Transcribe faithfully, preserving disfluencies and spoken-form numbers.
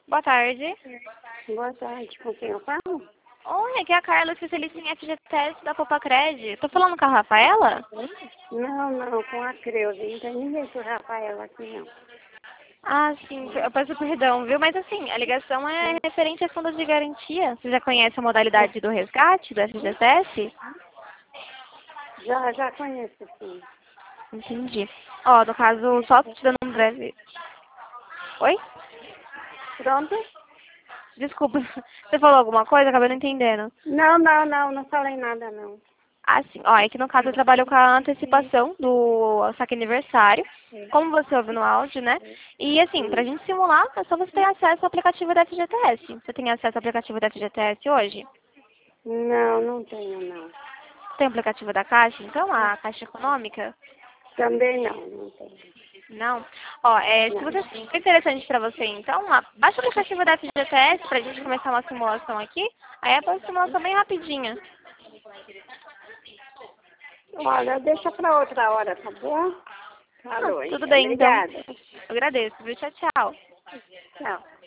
Boa tarde. Boa tarde, com quem eu falo? Oi, aqui é a Carla, especialista em F G T S da Popacred. Tô falando com a Rafaela? Não, não, com a Creuza. Não tem ninguém por Rafaela aqui, não. Ah, sim, eu peço perdão, viu? Mas assim, a ligação é referente a fundos de garantia. Você já conhece a modalidade do resgate do F G T S? Já, já conheço, sim. Entendi. Ó, no caso, só te dando um breve... Oi? Pronto? Desculpa, você falou alguma coisa? Acabei não entendendo. Não, não, não, não falei nada, não. Ah, sim. Ó, é que no caso eu trabalho com a antecipação do saque aniversário, como você ouve no áudio, né? E assim, pra gente simular, é só você ter acesso ao aplicativo da F G T S. Você tem acesso ao aplicativo da F G T S hoje? Não, não tenho, não. Tem o aplicativo da Caixa, então, a Caixa Econômica? Também não, não tenho. Não? Ó, é, se Não. você for interessante pra você, então, ó, baixa o aplicativo da F G T S pra gente começar uma simulação aqui. Aí é uma simulação bem rapidinha. Olha, deixa pra outra hora, tá bom? Ah, Falou, tudo então. bem, então. Obrigada. Eu agradeço, viu? Tchau, tchau. Tchau.